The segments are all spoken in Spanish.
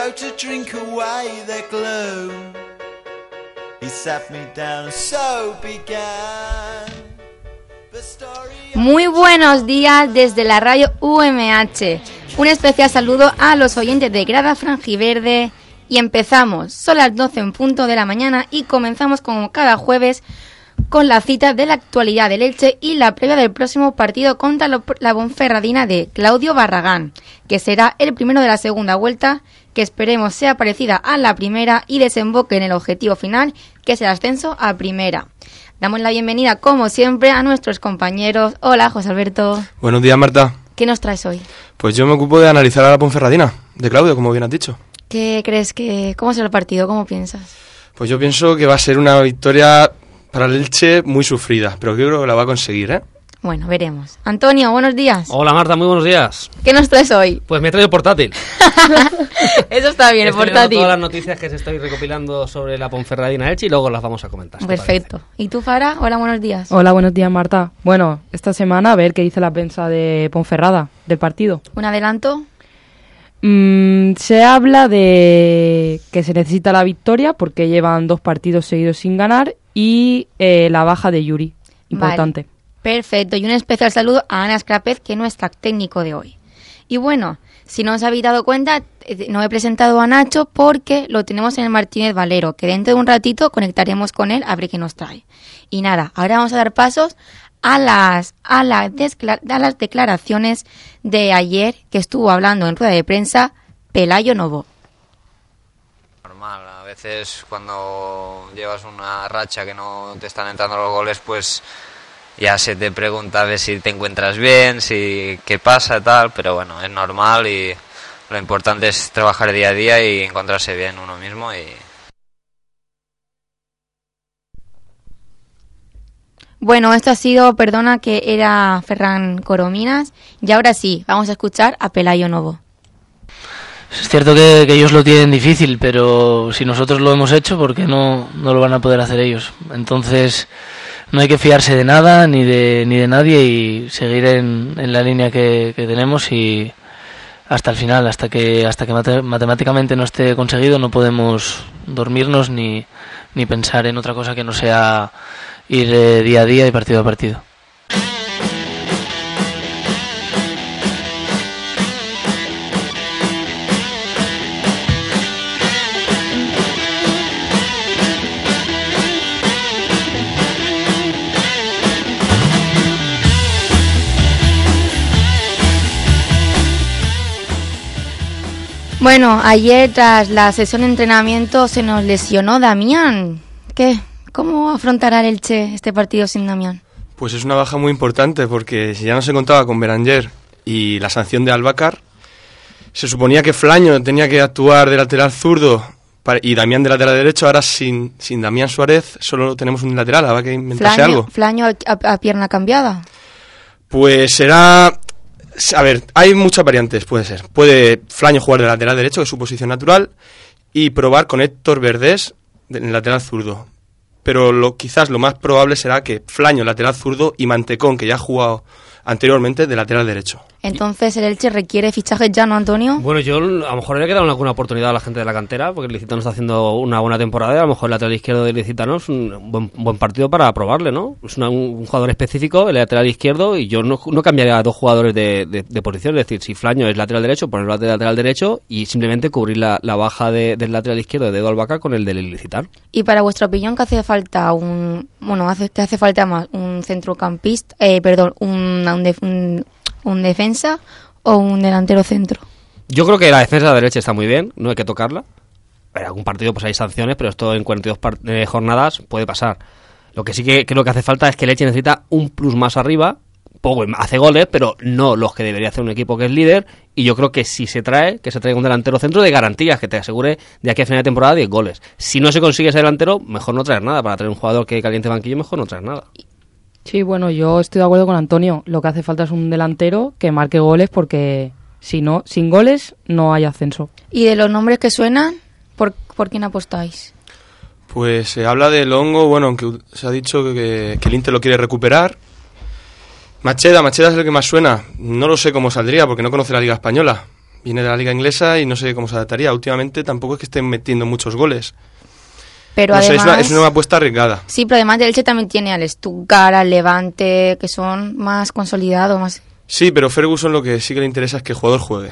go to drink away their gloom. He sat me down, so began the story. Muy buenos días desde la radio UMH. Un especial saludo a los oyentes de Grada Franjiverde. Y empezamos, son las 12 en punto de la mañana y comenzamos como cada jueves con la cita de la actualidad del Elche y la previa del próximo partido contra la Ponferradina de Claudio Barragán, que será el primero de la segunda vuelta, que esperemos sea parecida a la primera y desemboque en el objetivo final, que es el ascenso a primera. Damos la bienvenida, como siempre, a nuestros compañeros. Hola, José Alberto. Buenos días, Marta. ¿Qué nos traes hoy? Pues yo me ocupo de analizar a la Ponferradina, de Claudio, como bien has dicho. ¿Qué crees que... ¿Cómo será el partido? ¿Cómo piensas? Pues yo pienso que va a ser una victoria para el Elche muy sufrida, pero yo creo que la va a conseguir, ¿eh? Bueno, veremos. Antonio, buenos días. Hola Marta, muy buenos días. ¿Qué nos traes hoy? Pues me he traído el portátil. Eso está bien, el portátil. Todas las noticias que se estoy recopilando sobre la Ponferradina Elche y luego las vamos a comentar. Perfecto. ¿Y tú, Fara? Hola, buenos días. Hola, buenos días, Marta. Bueno, esta semana a ver qué dice la prensa de Ponferrada, del partido. ¿Un adelanto? Se habla de que se necesita la victoria porque llevan 2 partidos seguidos sin ganar y la baja de Yuri, importante. Vale, perfecto, y un especial saludo a Ana Escrapez, que no está técnico de hoy. Y bueno, si no os habéis dado cuenta, no he presentado a Nacho porque lo tenemos en el Martínez Valero, que dentro de un ratito conectaremos con él a ver qué nos trae. Y nada, ahora vamos a dar pasos a las declaraciones de ayer, que estuvo hablando en rueda de prensa Pelayo Novo. Normal, a veces cuando llevas una racha que no te están entrando los goles, pues ya se te pregunta a ver si te encuentras bien, si qué pasa, tal, pero bueno, es normal y lo importante es trabajar día a día y encontrarse bien uno mismo. Bueno, esto ha sido, perdona, que era Ferran Corominas, y ahora sí, vamos a escuchar a Pelayo Novo. Es cierto que ellos lo tienen difícil, pero si nosotros lo hemos hecho, ¿por qué no lo van a poder hacer ellos? Entonces no hay que fiarse de nada ni de nadie y seguir en la línea que tenemos y hasta el final, hasta que matemáticamente no esté conseguido, no podemos dormirnos ni pensar en otra cosa que no sea ir día a día y partido a partido. Bueno, ayer tras la sesión de entrenamiento se nos lesionó Damián. ¿Qué? ¿Cómo afrontará el Elche este partido sin Damián? Pues es una baja muy importante porque si ya no se contaba con Beranger y la sanción de Albacar, se suponía que Flaño tenía que actuar de lateral zurdo y Damián de lateral derecho. Ahora sin Damián Suárez solo tenemos un lateral, habrá que inventarse algo. ¿Flaño a pierna cambiada? Pues será... A ver, hay muchas variantes, puede ser. Puede Flaño jugar de lateral derecho, que es su posición natural, y probar con Héctor Verdés en lateral zurdo. Pero quizás lo más probable será que Flaño lateral zurdo y Mantecón, que ya ha jugado anteriormente, de lateral derecho. Entonces el Elche requiere fichajes ya, ¿no, Antonio? Bueno, yo a lo mejor le he dado alguna oportunidad a la gente de la cantera, porque el Licitano está haciendo una buena temporada y a lo mejor el lateral izquierdo del Licitano es un buen partido para probarle, ¿no? Es un jugador específico, el lateral izquierdo, y yo no cambiaría a 2 jugadores de posición, es decir, si Flaño es lateral derecho, ponerlo de lateral derecho y simplemente cubrir la baja del lateral izquierdo de Edu Albacar con el del Licitano. Y para vuestra opinión, ¿qué hace falta ¿qué hace falta más? ¿Un centrocampista, un defensa o un delantero centro? Yo creo que la defensa de la derecha está muy bien, no hay que tocarla. En algún partido pues hay sanciones, pero esto en 42 jornadas puede pasar. Lo que sí que creo que hace falta es que el Elche necesita un plus más arriba. Poco hace goles, pero no los que debería hacer un equipo que es líder. Y yo creo que si se traiga un delantero centro de garantías que te asegure de aquí a final de temporada 10 goles. Si no se consigue ese delantero, mejor no traer nada. Para traer un jugador que caliente banquillo, mejor no traer nada. Sí, bueno, yo estoy de acuerdo con Antonio. Lo que hace falta es un delantero que marque goles porque si no, sin goles no hay ascenso. ¿Y de los nombres que suenan, por quién apostáis? Pues se habla de Longo, bueno, aunque se ha dicho que el Inter lo quiere recuperar. Macheda es el que más suena. No lo sé cómo saldría porque no conoce la Liga Española. Viene de la liga inglesa y no sé cómo se adaptaría. Últimamente tampoco es que estén metiendo muchos goles. Pero No sé, además, es una apuesta arriesgada. sí, pero además del Elche también tiene al Stuttgart, al Levante, que son más consolidados, más... Sí, pero Ferguson lo que sí que le interesa es que el jugador juegue.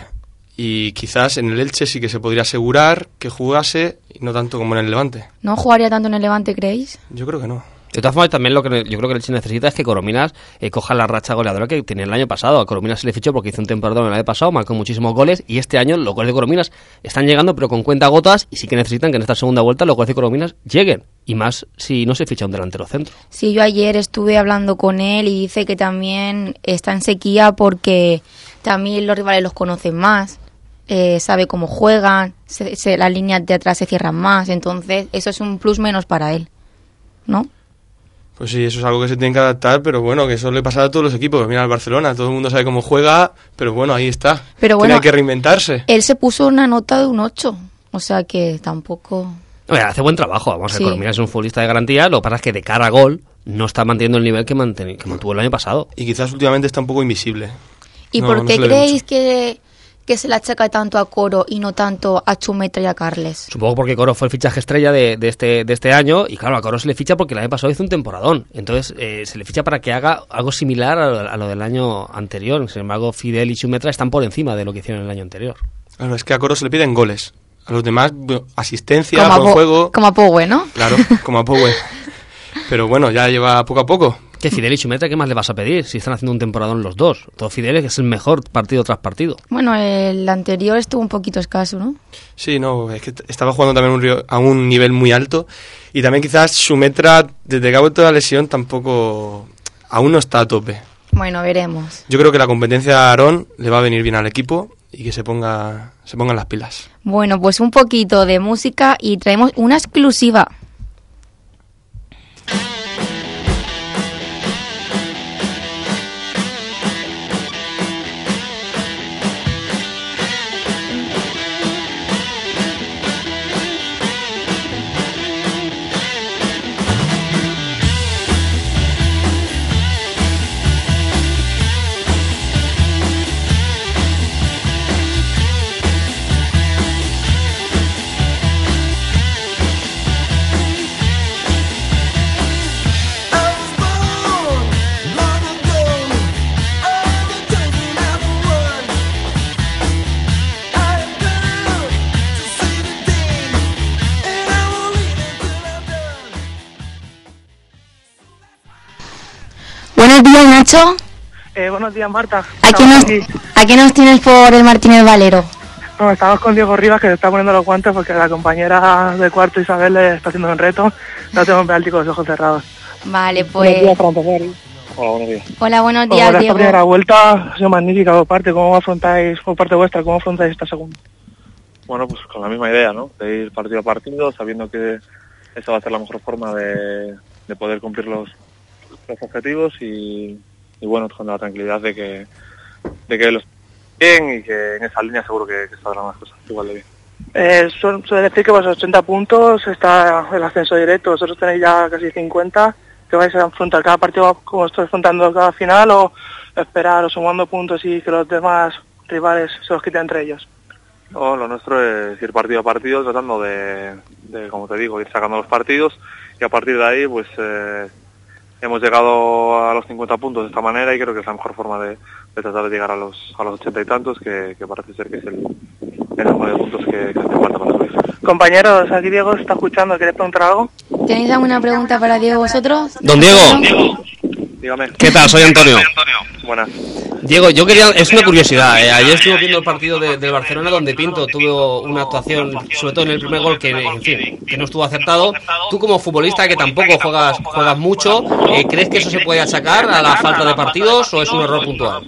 Y quizás en el Elche sí que se podría asegurar que jugase y no tanto como en el Levante. ¿No jugaría tanto en el Levante, creéis? Yo creo que no. De todas formas, también lo que yo creo que el Elche necesita es que Corominas coja la racha goleadora que tenía el año pasado. A Corominas se le fichó porque hizo un temporadón el año pasado, marcó muchísimos goles, y este año los goles de Corominas están llegando, pero con cuentagotas, y sí que necesitan que en esta segunda vuelta los goles de Corominas lleguen. Y más si no se ficha un delantero centro. Sí, yo ayer estuve hablando con él y dice que también está en sequía porque también los rivales los conocen más, sabe cómo juegan, las líneas de atrás se cierran más, entonces eso es un plus menos para él, ¿no? Pues sí, eso es algo que se tiene que adaptar, pero bueno, que eso le pasa a todos los equipos. Mira al Barcelona, todo el mundo sabe cómo juega, pero bueno, ahí está. Pero bueno, tiene que reinventarse. Él se puso una nota de un 8, o sea que tampoco... Oye, hace buen trabajo, vamos a ver, Sí. Corominas es un futbolista de garantía, lo que pasa es que de cara a gol no está manteniendo el nivel que mantuvo el año pasado. Y quizás últimamente está un poco invisible. ¿Y No, por no qué se le ve creéis mucho. que se le achaca tanto a Coro y no tanto a Chumetra y a Carles? Supongo porque Coro fue el fichaje estrella de este año, y claro, a Coro se le ficha porque el año pasado hizo un temporadón. Entonces se le ficha para que haga algo similar a lo del año anterior. Sin embargo, Fidel y Chumetra están por encima de lo que hicieron el año anterior. Claro, es que a Coro se le piden goles. A los demás, asistencia, buen juego. Como a Powe, ¿no? Claro, como a Powe. Pero bueno, ya lleva poco a poco. Que Fidel y Chumetra, ¿qué más le vas a pedir? Si están haciendo un temporadón los dos. Todo Fidel es el mejor partido tras partido. Bueno, el anterior estuvo un poquito escaso, ¿no? Sí, no, es que estaba jugando también a un nivel muy alto. Y también quizás Xumetra, desde que ha vuelto de la lesión, tampoco... aún no está a tope. Bueno, veremos. Yo creo que la competencia de Aarón le va a venir bien al equipo y que se pongan las pilas. Bueno, pues un poquito de música y traemos una exclusiva. Buenos días, Nacho. Buenos días, Marta. ¿A quién nos tienes por el Martínez Valero? No, estamos con Diego Rivas, que se está poniendo los guantes porque la compañera de cuarto, Isabel, le está haciendo un reto. No tengo un penalti con los ojos cerrados. Vale, Buenos días, pues... para empezar. Hola, buenos días. Hola, buenos Bueno, días, esta Diego. primera vuelta ha sido magnífica por parte. ¿Cómo afrontáis, por parte vuestra, cómo afrontáis esta segunda? Bueno, pues con la misma idea, ¿no? De ir partido a partido, sabiendo que esa va a ser la mejor forma de poder cumplir los objetivos y bueno, con la tranquilidad de que los bien y que en esa línea seguro que saldrán las cosas igual de bien. Suele decir que vosotros 80 puntos está el ascenso directo, vosotros tenéis ya casi 50, que vais a afrontar cada partido como estáis afrontando cada final o esperar o sumando puntos y que los demás rivales se los quiten entre ellos. No, lo nuestro es ir partido a partido tratando de como te digo, ir sacando los partidos y a partir de ahí pues hemos llegado a los 50 puntos de esta manera y creo que es la mejor forma de tratar de llegar a los 80 y tantos que parece ser que es el número de puntos que hace falta para subir. Compañeros, aquí Diego está escuchando, ¿queréis preguntar algo? ¿Tenéis alguna pregunta para Diego vosotros? Don Diego. Dígame. ¿Qué tal? Soy Antonio. Buenas. Diego, yo quería... Es una curiosidad. Ayer estuve viendo el partido del Barcelona donde Pinto tuvo una actuación, sobre todo en el primer gol, que en fin, que no estuvo acertado. Tú como futbolista que tampoco juegas mucho, ¿crees que eso se puede achacar a la falta de partidos o es un error puntual?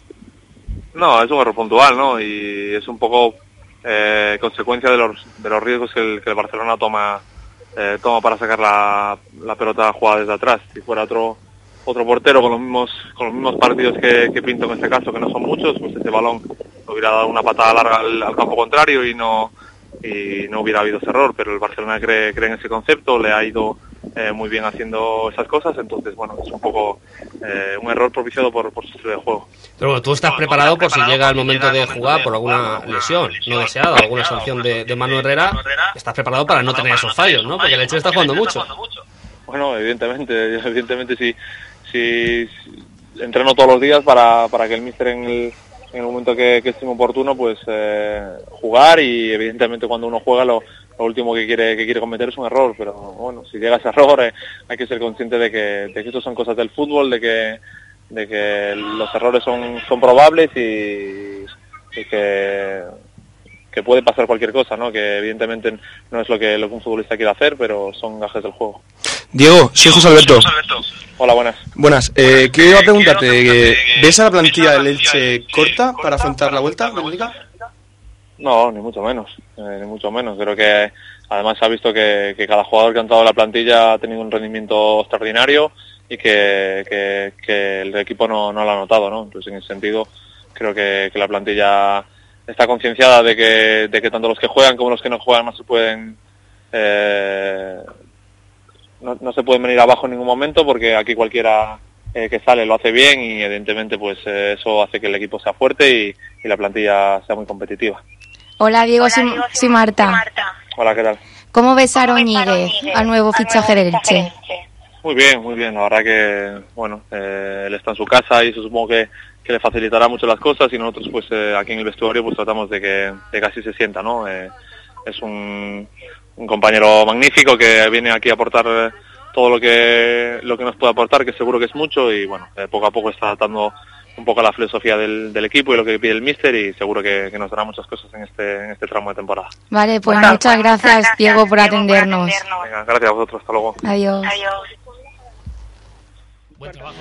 No, es un error puntual, ¿no? Y es un poco consecuencia de los riesgos que el Barcelona toma para sacar la pelota jugada desde atrás. Si fuera otro portero con los mismos partidos que Pinto en este caso, que no son muchos, pues ese balón hubiera dado una patada larga al campo contrario y no hubiera habido ese error, pero el Barcelona cree en ese concepto, le ha ido muy bien haciendo esas cosas, entonces bueno, es un poco un error propiciado por su estilo de juego. Pero bueno, tú estás preparado por si llega el momento de jugar por alguna lesión no deseada, alguna sanción de Manu Herrera, estás preparado para no tener esos fallos, ¿no? Porque el Elche está jugando mucho. Bueno, evidentemente si entreno todos los días para que el míster en el momento que estime oportuno pues jugar, y evidentemente cuando uno juega lo último que quiere cometer es un error, pero bueno, si llega ese error hay que ser consciente de que esto son cosas del fútbol, de que los errores son probables y que puede pasar cualquier cosa, ¿no? Que evidentemente no es lo que un futbolista quiere hacer, pero son gajes del juego. Diego, soy José Alberto. Hola, buenas. Buenas. Quiero preguntarte, ¿ves a la plantilla del Elche corta para afrontar la vuelta de la Liga? No, ni mucho menos. Creo que además se ha visto que cada jugador que ha entrado en la plantilla ha tenido un rendimiento extraordinario y que el equipo no lo ha notado, ¿no? Entonces, en ese sentido, creo que la plantilla está concienciada de que tanto los que juegan como los que no juegan no se pueden no se pueden venir abajo en ningún momento, porque aquí cualquiera que sale lo hace bien, y evidentemente pues eso hace que el equipo sea fuerte y la plantilla sea muy competitiva. Hola Diego, soy Marta. Hola, ¿qué tal? ¿Cómo ves a Aroñíguez, al nuevo fichaje del Elche? Muy bien, la verdad que bueno, él está en su casa y eso supongo que le facilitará mucho las cosas, y nosotros pues aquí en el vestuario pues tratamos de que así se sienta, ¿no? Es un compañero magnífico que viene aquí a aportar todo lo que nos puede aportar, que seguro que es mucho, y bueno, poco a poco está adaptando un poco a la filosofía del equipo y lo que pide el míster, y seguro que nos dará muchas cosas en este tramo de temporada. Vale, pues muchas gracias Diego por atendernos. Venga, gracias a vosotros, hasta luego. Adiós. Buen trabajo.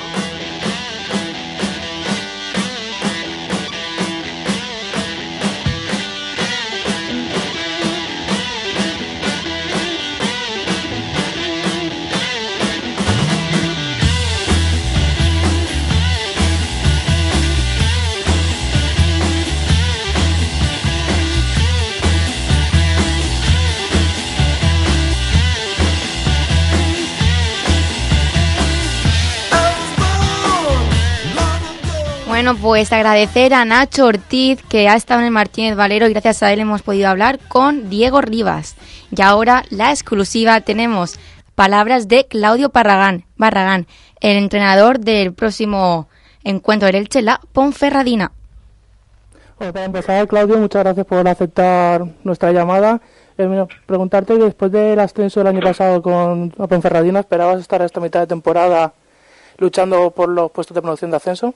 Bueno, pues agradecer a Nacho Ortiz, que ha estado en el Martínez Valero, y gracias a él hemos podido hablar con Diego Rivas. Y ahora, la exclusiva, tenemos palabras de Claudio Barragán, el entrenador del próximo encuentro del Elche, la Ponferradina. Bueno, para empezar, Claudio, muchas gracias por aceptar nuestra llamada. Preguntarte, después del ascenso del año pasado con la Ponferradina, ¿esperabas estar esta mitad de temporada luchando por los puestos de promoción de ascenso?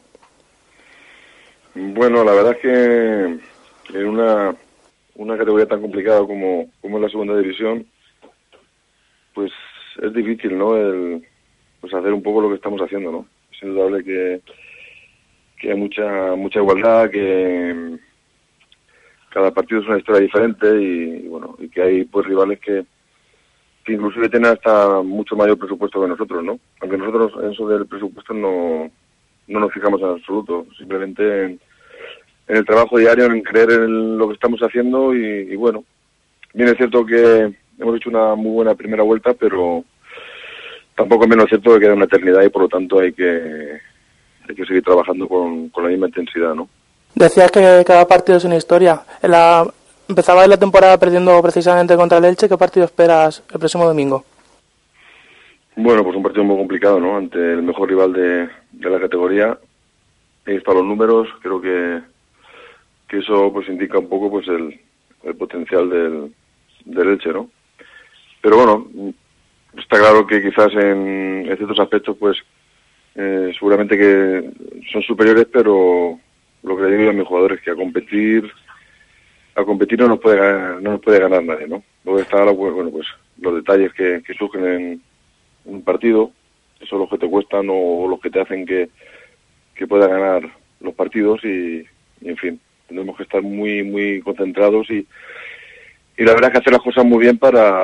Bueno, la verdad es que en una categoría tan complicada como es la segunda división, pues es difícil, ¿no? Pues hacer un poco lo que estamos haciendo, ¿no? Es indudable que hay mucha igualdad, que cada partido es una historia diferente, y bueno, y que hay pues rivales que inclusive tienen hasta mucho mayor presupuesto que nosotros, ¿no? Aunque nosotros en eso del presupuesto no nos fijamos en absoluto, simplemente en el trabajo diario, en creer en lo que estamos haciendo, y bueno, bien es cierto que hemos hecho una muy buena primera vuelta, pero tampoco es menos cierto que queda una eternidad, y por lo tanto hay que seguir trabajando con la misma intensidad, ¿no? Decías que cada partido es una historia. Empezaba la temporada perdiendo precisamente contra el Elche. ¿Qué partido esperas el próximo domingo? Bueno, pues un partido muy complicado, ¿no? Ante el mejor rival de la categoría. Ahí están los números. Creo que eso pues indica un poco pues el potencial del Elche, ¿no? Pero bueno, está claro que quizás en ciertos aspectos pues seguramente que son superiores, pero lo que le digo a mis jugadores es que a competir no nos puede ganar nadie, ¿no? Luego está bueno, pues los detalles que surgen en un partido, esos son los que te cuestan o los que te hacen que pueda ganar los partidos, y en fin, tenemos que estar muy muy concentrados, y la verdad es que hacer las cosas muy bien,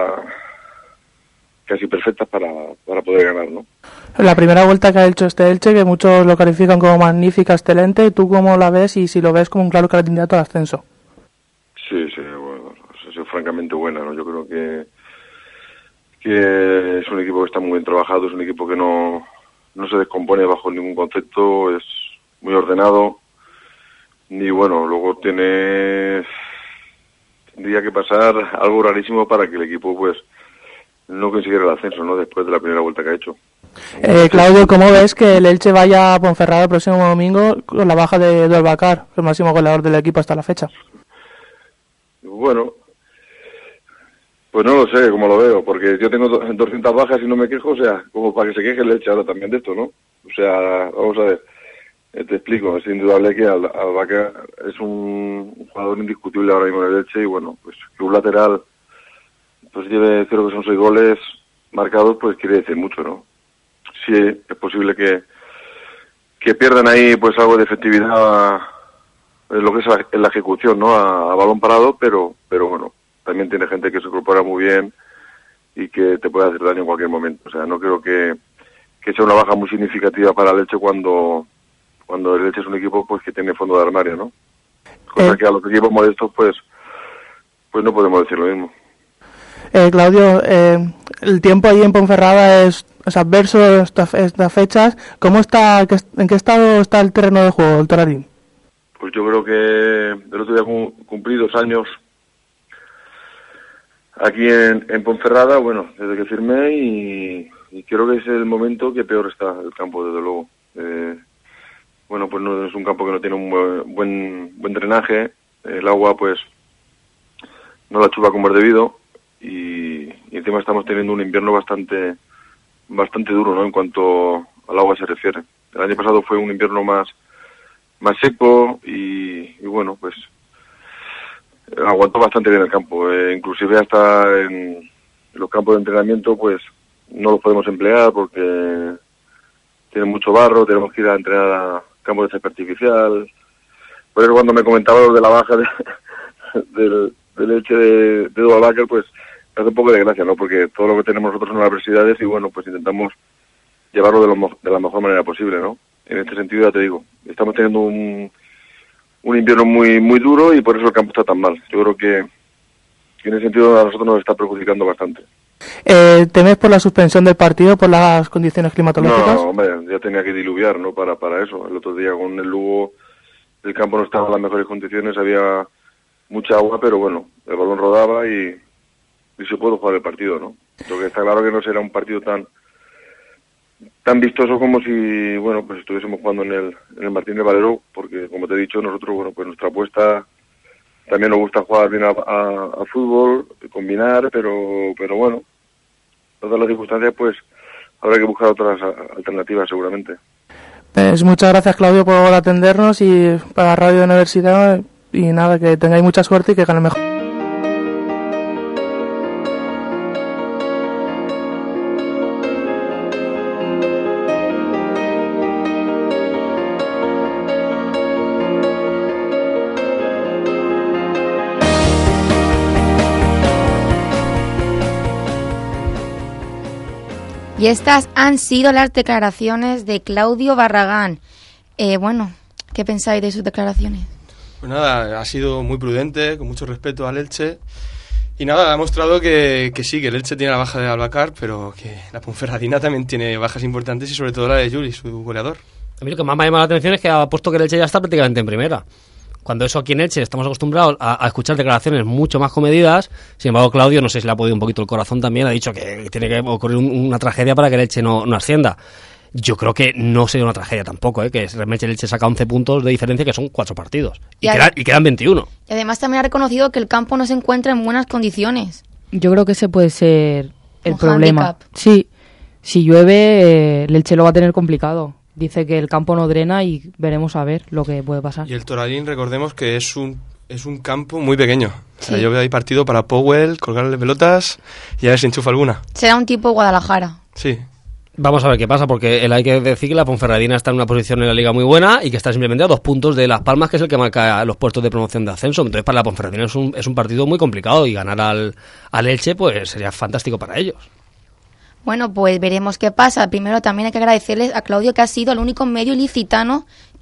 casi perfectas para poder ganar, ¿no? La primera vuelta que ha hecho este Elche, que muchos lo califican como magnífica, excelente, ¿tú cómo la ves, y si lo ves como un claro candidato al ascenso? Sí, bueno, ha sido francamente buena, ¿no? Yo creo que que es un equipo que está muy bien trabajado, es un equipo que no se descompone bajo ningún concepto, es muy ordenado y bueno, luego tendría que pasar algo rarísimo para que el equipo pues no consiguiera el ascenso, ¿no? Después de la primera vuelta que ha hecho. Claudio, ¿cómo ves que el Elche vaya a Ponferrada el próximo domingo con la baja de Albacar, el máximo goleador del equipo hasta la fecha? Bueno, pues no lo sé cómo lo veo, porque yo tengo 200 bajas y no me quejo, o sea, como para que se queje el Elche ahora también de esto, ¿no? O sea, vamos a ver, te explico, es indudable que Albacar es un jugador indiscutible ahora mismo en el Elche y bueno, pues que un lateral pues lleve, creo que son 6 goles marcados, pues quiere decir mucho, ¿no? Sí, es posible que pierdan ahí pues algo de efectividad en lo que es en la ejecución, ¿no? A balón parado, pero bueno, también tiene gente que se incorpora muy bien y que te puede hacer daño en cualquier momento. O sea, no creo que sea una baja muy significativa para el Elche cuando el Elche es un equipo pues que tiene fondo de armario, ¿no? Cosa que a los equipos modestos pues no podemos decir lo mismo. Claudio, el tiempo ahí en Ponferrada es adverso estas fechas. ¿En qué estado está el terreno de juego, el Torarín? Pues yo creo que el otro día cumplí 2 años aquí en Ponferrada, bueno, desde que firmé y creo que es el momento que peor está el campo, desde luego. Bueno, pues no es un campo que no tiene un buen drenaje, el agua pues no la chupa como es debido y encima estamos teniendo un invierno bastante duro, ¿no? En cuanto al agua se refiere. El año pasado fue un invierno más seco y bueno, pues aguantó bastante bien el campo. Inclusive hasta en los campos de entrenamiento pues no los podemos emplear porque tienen mucho barro, tenemos que ir a entrenar a campos de césped artificial. Por eso cuando me comentaba lo de la baja del Elche de Albacar, pues me hace un poco de gracia, ¿no? Porque todo lo que tenemos nosotros son adversidades y bueno, pues intentamos llevarlo de la mejor manera posible, ¿no? En este sentido ya te digo, estamos teniendo un invierno muy duro y por eso el campo está tan mal. Yo creo que en ese sentido a nosotros nos está perjudicando bastante. ¿Temes por la suspensión del partido por las condiciones climatológicas? No, hombre, ya tenía que diluviar, ¿no? Para eso. El otro día con el Lugo el campo no estaba en las mejores condiciones, había mucha agua, pero bueno, el balón rodaba y se pudo jugar el partido, ¿no? Lo que está claro que no será un partido tan vistoso como si, bueno, pues estuviésemos jugando en el Martín de Valero, porque como te he dicho, nosotros, bueno, pues nuestra apuesta también nos gusta jugar bien a fútbol, combinar, pero bueno, todas las circunstancias, pues habrá que buscar otras alternativas seguramente. Pues muchas gracias, Claudio, por atendernos y para Radio Universidad y nada, que tengáis mucha suerte y que ganen mejor. Y estas han sido las declaraciones de Claudio Barragán. Bueno, ¿qué pensáis de sus declaraciones? Pues nada, ha sido muy prudente, con mucho respeto al Elche. Y nada, ha mostrado que sí, que el Elche tiene la baja de Albacar, pero que la Ponferradina también tiene bajas importantes y sobre todo la de Yuri, su goleador. A mí lo que más me ha llamado la atención es que ha puesto que el Elche ya está prácticamente en primera. Cuando eso aquí en Elche estamos acostumbrados a escuchar declaraciones mucho más comedidas. Sin embargo, Claudio, no sé si le ha podido un poquito el corazón también, ha dicho que tiene que ocurrir una tragedia para que el Elche no ascienda. Yo creo que no sería una tragedia tampoco, que realmente el Elche saca 11 puntos de diferencia, que son 4 partidos. Y quedan 21. Y además también ha reconocido que el campo no se encuentra en buenas condiciones. Yo creo que ese puede ser el problema. Handicap. Sí, si llueve, el Elche lo va a tener complicado. Dice que el campo no drena y veremos a ver lo que puede pasar. Y el Torarín, recordemos que es un campo muy pequeño. O sea, Sí. yo veo ahí partido para Powell, colgarle pelotas y a ver si enchufa alguna. Será un tipo Guadalajara. Sí. Vamos a ver qué pasa, porque hay que decir que la Ponferradina está en una posición en la liga muy buena y que está simplemente a 2 puntos de Las Palmas, que es el que marca los puestos de promoción de ascenso. Entonces, para la Ponferradina es un partido muy complicado y ganar al Elche pues sería fantástico para ellos. Bueno, pues veremos qué pasa. Primero también hay que agradecerles a Claudio, que ha sido el único medio ilicitano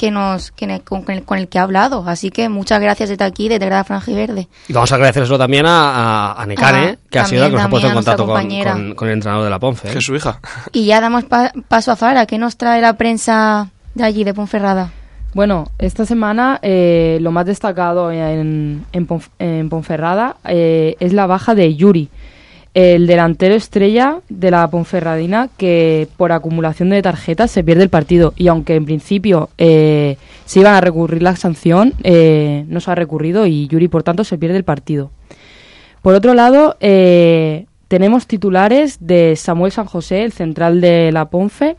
con el que ha hablado. Así que muchas gracias desde aquí, desde Grada Franjiverde. Y vamos a agradecérselo también a Nekane, que ha sido el que nos ha puesto en contacto con el entrenador de la Ponfe. Que es su hija. Y ya damos paso a Fara. ¿Qué nos trae la prensa de allí, de Ponferrada? Bueno, esta semana lo más destacado en Ponferrada es la baja de Yuri, el delantero estrella de la Ponferradina, que por acumulación de tarjetas se pierde el partido. Y aunque en principio se iban a recurrir la sanción, no se ha recurrido y Yuri, por tanto, se pierde el partido. Por otro lado, tenemos titulares de Samuel San José, el central de la Ponfe,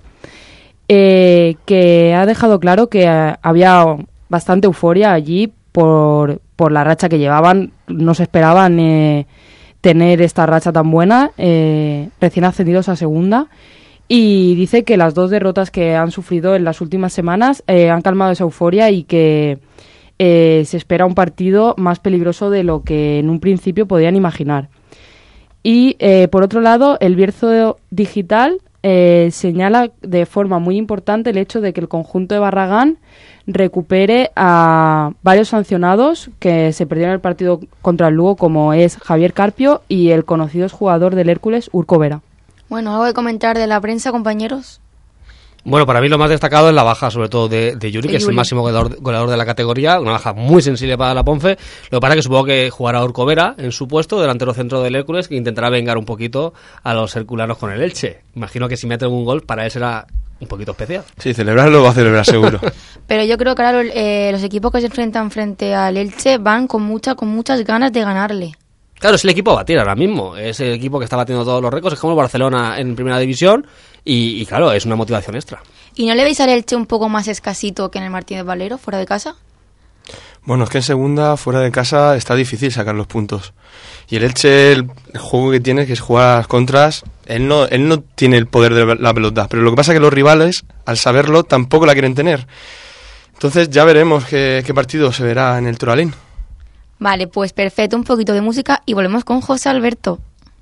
que ha dejado claro que había bastante euforia allí por la racha que llevaban. No se esperaban tener esta racha tan buena, recién ascendidos a segunda, y dice que las 2 derrotas que han sufrido en las últimas semanas han calmado esa euforia y que se espera un partido más peligroso de lo que en un principio podían imaginar. Y por otro lado, el Bierzo Digital señala de forma muy importante el hecho de que el conjunto de Barragán recupere a varios sancionados que se perdieron el partido contra el Lugo, como es Javier Carpio y el conocido jugador del Hércules, Urco Vera. Bueno, ¿algo que comentar de la prensa, compañeros? Bueno, para mí lo más destacado es la baja, sobre todo de Yuri, que es el máximo goleador de la categoría, una baja muy sensible para la Ponfe. Lo que pasa es que supongo que jugará Urco Vera en su puesto, delantero centro del Hércules, que intentará vengar un poquito a los herculanos con el Elche. Imagino que si mete algún gol, para él será un poquito especial. Sí, celebrarlo va a celebrar seguro. Pero yo creo que claro, los equipos que se enfrentan frente al Elche van con muchas ganas de ganarle. Claro, es el equipo a batir ahora mismo. Es el equipo que está batiendo todos los récords. Es como el Barcelona en primera división. Y claro, es una motivación extra. ¿Y no le veis al Elche un poco más escasito que en el Martínez Valero, fuera de casa? Bueno, es que en segunda, fuera de casa, está difícil sacar los puntos. Y el Elche, el juego que tiene, que es jugar a las contras, él no tiene el poder de la pelota. Pero lo que pasa es que los rivales, al saberlo, tampoco la quieren tener. Entonces ya veremos qué partido se verá en el Toralín. Vale, pues perfecto, un poquito de música y volvemos con José Alberto.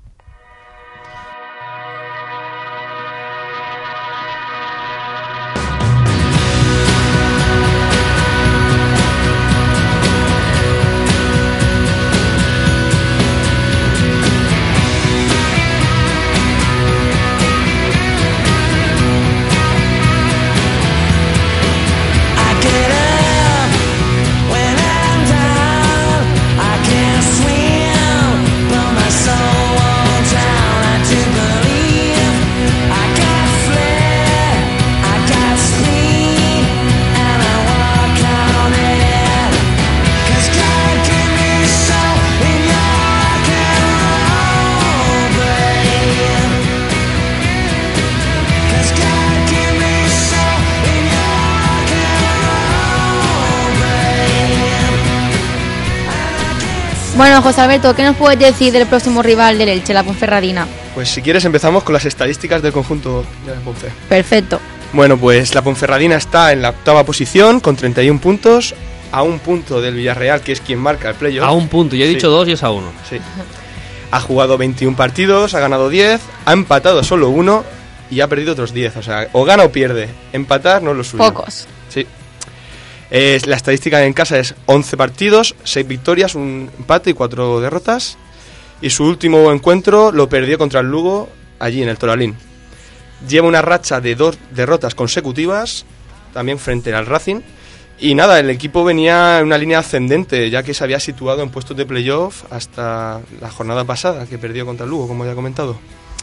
Bueno, José Alberto, ¿qué nos puedes decir del próximo rival del Elche, la Ponferradina? Pues si quieres empezamos con las estadísticas del conjunto de la Ponfe. Perfecto. Bueno, pues la Ponferradina está en la 8ª posición con 31 puntos, a 1 punto del Villarreal, que es quien marca el playoff. A 1 punto, yo he dicho 2 y es a 1. Sí. Ha jugado 21 partidos, ha ganado 10, ha empatado solo 1 y ha perdido otros 10. O sea, o gana o pierde. Empatar no es lo suyo. Pocos. Sí. La estadística en casa es 11 partidos, 6 victorias, 1 empate y 4 derrotas. Y su último encuentro lo perdió contra el Lugo, allí en el Toralín. Lleva una racha de 2 derrotas consecutivas, también frente al Racing. Y nada, el equipo venía en una línea ascendente, ya que se había situado en puestos de playoff hasta la jornada pasada, que perdió contra el Lugo, como ya he comentado.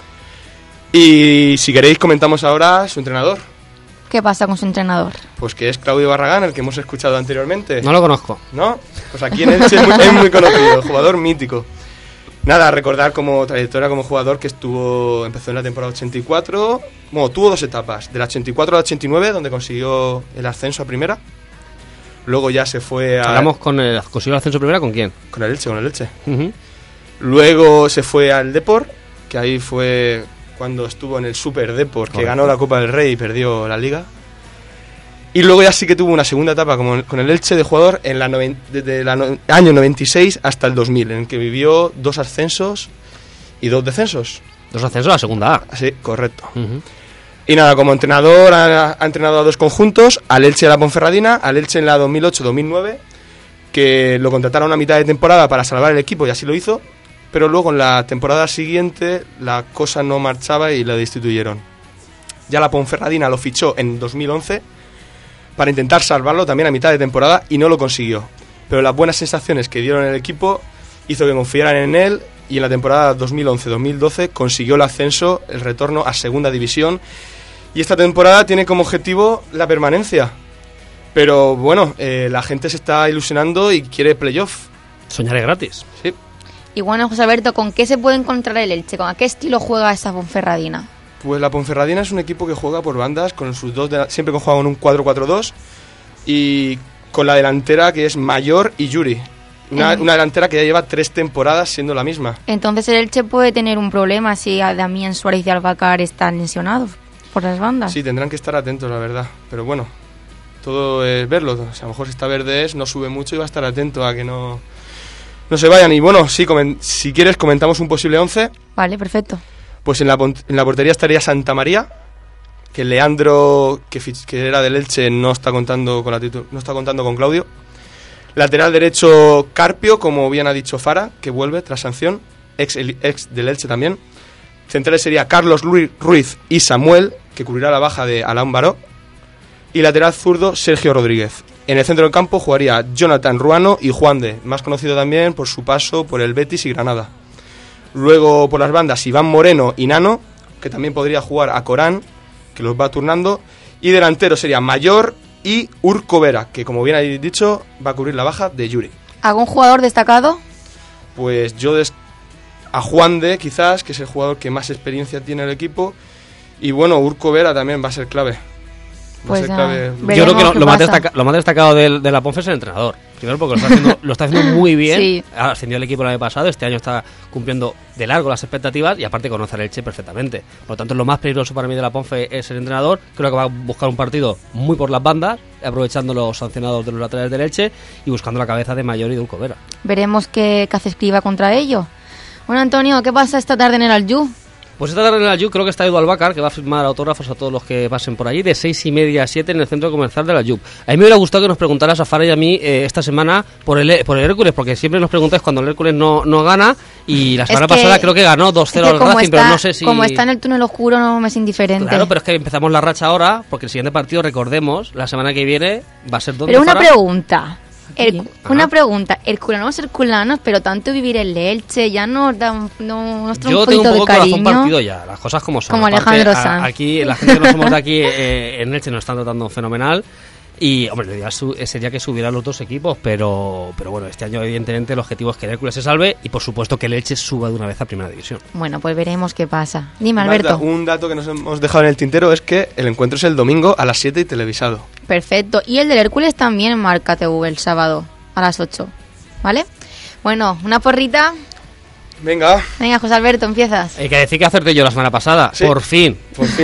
Y si queréis comentamos ahora su entrenador. ¿Qué pasa con su entrenador? Pues que es Claudio Barragán, el que hemos escuchado anteriormente. No lo conozco. ¿No? Pues aquí en Elche es muy conocido, jugador mítico. Nada, recordar como trayectoria como jugador que empezó en la temporada 84, bueno, tuvo 2 etapas, de la 84 a la 89, donde consiguió el ascenso a primera. Luego ya se fue a... ¿Hablamos consiguió el ascenso a primera con quién? Con el Elche. Uh-huh. Luego se fue al Depor, que ahí fue cuando estuvo en el Super Depor, que ganó la Copa del Rey y perdió la Liga. Y luego ya sí que tuvo una segunda etapa con el Elche de jugador desde el año 96 hasta el 2000, en el que vivió 2 ascensos y 2 descensos. 2 ascensos a la segunda A. Sí, correcto. Y nada, como entrenador ha entrenado a 2 conjuntos, al Elche y a la Ponferradina, al Elche en la 2008-2009, que lo contrataron a mitad de temporada para salvar el equipo y así lo hizo, pero luego en la temporada siguiente la cosa no marchaba y lo destituyeron. Ya la Ponferradina lo fichó en 2011 para intentar salvarlo también a mitad de temporada y no lo consiguió. Pero las buenas sensaciones que dieron en el equipo hizo que confiaran en él y en la temporada 2011-2012 consiguió el ascenso, el retorno a segunda división, y esta temporada tiene como objetivo la permanencia. Pero bueno, la gente se está ilusionando y quiere playoff. Soñar es gratis. Sí. Y bueno, José Alberto, ¿con qué se puede encontrar el Elche? ¿Con qué estilo juega esta Ponferradina? Pues la Ponferradina es un equipo que juega por bandas, con sus siempre juega en un 4-4-2 y con la delantera que es Mayor y Yuri. Una delantera que ya lleva 3 temporadas siendo la misma. Entonces el Elche puede tener un problema si a Damián Suárez y Albacar están lesionados por las bandas. Sí, tendrán que estar atentos, la verdad. Pero bueno, todo es verlo. O sea, a lo mejor si está Verdes no sube mucho y va a estar atento a que no se vayan. Y bueno, sí, si quieres comentamos un posible 11. Vale, perfecto. Pues en la portería estaría Santa María, que Leandro, que era del Elche, no está contando con Claudio. Lateral derecho Carpio, como bien ha dicho Fara, que vuelve tras sanción, ex del Elche también. Centrales sería Carlos Ruiz y Samuel, que cubrirá la baja de Alain Baró. Y lateral zurdo Sergio Rodríguez. En el centro del campo jugaría Jonathan Ruano y Juan de, más conocido también por su paso por el Betis y Granada. Luego por las bandas Iván Moreno y Nano, que también podría jugar a Corán, que los va turnando. Y delantero sería Mayor y Urco Vera, que como bien habéis dicho va a cubrir la baja de Yuri. ¿Algún jugador destacado? Pues yo a Juan de, quizás, que es el jugador que más experiencia tiene el equipo. Y bueno, Urco Vera también va a ser clave. Pues yo creo que lo más destacado de la Ponfe es el entrenador. Primero porque lo está haciendo muy bien. Sí. Ascendió el equipo el año pasado, este año está cumpliendo de largo las expectativas y aparte conoce al Elche perfectamente. Por lo tanto, lo más peligroso para mí de la Ponfe es el entrenador. Creo que va a buscar un partido muy por las bandas, aprovechando los sancionados de los laterales del Elche y buscando la cabeza de Mayor y de Urco Vera. Veremos qué hace Escriba contra ello. Bueno, Antonio, ¿qué pasa esta tarde en el Aljub? Pues esta tarde en el Aljub creo que está Edu Albacar, que va a firmar autógrafos a todos los que pasen por allí, de 6:30 a 7 en el centro comercial del Aljub. A mí me hubiera gustado que nos preguntaras a Fara y a mí esta semana por el Hércules, porque siempre nos preguntáis cuando el Hércules no gana, y la semana pasada creo que ganó 2-0 al Racing, pero no sé si... Como está en el túnel oscuro no me es indiferente. Claro, pero es que empezamos la racha ahora, porque el siguiente partido, recordemos, la semana que viene va a ser donde... Pero una pregunta... Una pregunta, herculanos, pero tanto vivir el Elche ya nos da un poquito de cariño. Yo tengo un poco corazón partido ya, las cosas como son. Como Alejandro Sanz. Aquí, la gente que no somos de aquí en Elche nos están tratando fenomenal. Y, hombre, lo ideal sería que subieran los dos equipos, pero bueno, este año evidentemente el objetivo es que el Hércules se salve y por supuesto que el Elche suba de una vez a Primera División. Bueno, pues veremos qué pasa. Dime, Alberto. Un dato que nos hemos dejado en el tintero es que el encuentro es el domingo a las 7 y televisado. Perfecto. Y el del Hércules también marca TV el sábado a las 8. ¿Vale? Bueno, una porrita. Venga, José Alberto, empiezas. Hay que decir que acerté yo la semana pasada. Sí. Por fin.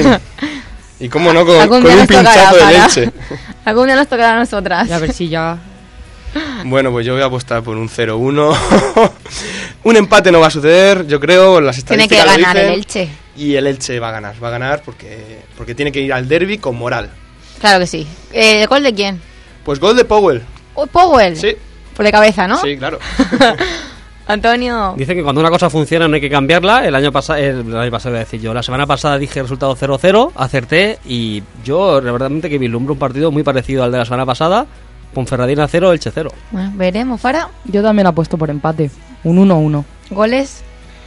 Y cómo no, con un pinchazo de leche. Algún día nos tocará a nosotras. Y a ver si ya... Bueno, pues yo voy a apostar por un 0-1. Un empate no va a suceder, yo creo. Las estadísticas tiene que ganar lo dicen, el Elche. Y el Elche va a ganar porque tiene que ir al derbi con moral. Claro que sí. ¿Gol de quién? Pues gol de Powell. ¿Powell? Sí. Por de cabeza, ¿no? Sí, claro. Antonio. Dicen que cuando una cosa funciona no hay que cambiarla. El año pasado iba a decir yo. La semana pasada dije resultado 0-0, acerté y yo verdaderamente que vislumbro un partido muy parecido al de la semana pasada. Ponferradina 0, Elche 0. Bueno, veremos, Fara. Yo también apuesto por empate. Un 1-1. ¿Goles?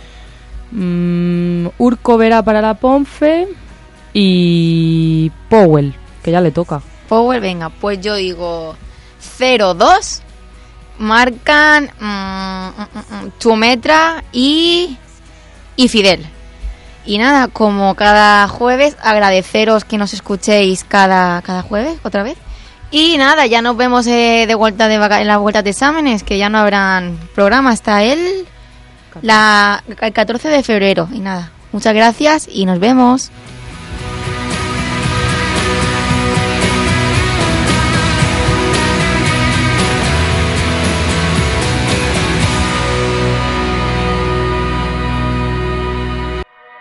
Urco Vera para la Ponfe y Powell, que ya le toca. Powell, venga, pues yo digo 0-2. Marcan Chumetra y Fidel. Y nada, como cada jueves, agradeceros que nos escuchéis cada jueves, otra vez. Y nada, ya nos vemos de vuelta en la vuelta de exámenes, que ya no habrán programa hasta el 14 de febrero. Y nada, muchas gracias y nos vemos.